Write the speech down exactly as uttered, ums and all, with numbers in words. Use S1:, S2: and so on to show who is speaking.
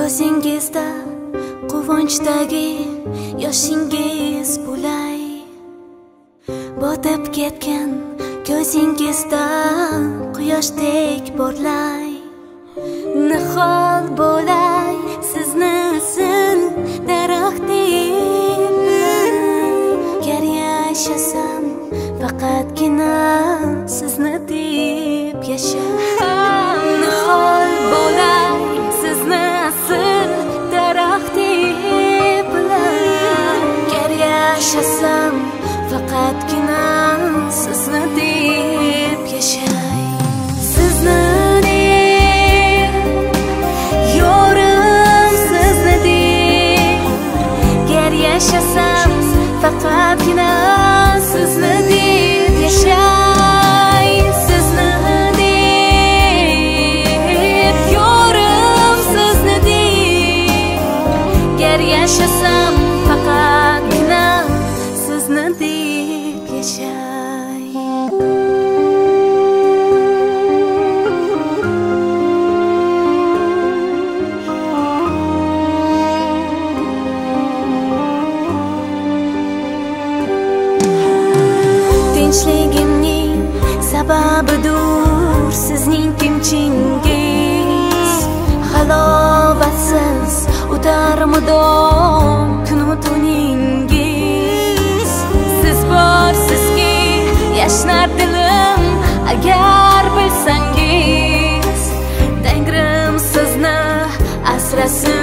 S1: Ko'zingizda quvonchdagi yoshingiz bo'lay, botib ketgan ko'zingizdan quyoshdek porlay. Nihol bo'lay sizni sil daraxtdek, gar yashasam faqatgina sizni deb yashay. Nihol bo'lay sizni sil daraxtdek, gar yashasam faqatgina sizni deb yashay. Sizni deb yorim, sizni deb gar yashasam faqatgina sizni deb yashay. Sizni deb yorim, sizni deb gar yashasam faqatgina sizni deb yashay. Tinchligimning sababidur sizning timchingiz, halovatsiz o'tar mudom kunu tuningiz. Siz borsizki yashnar dilim, agar bilsangiz, Tangrim sizni asrasin.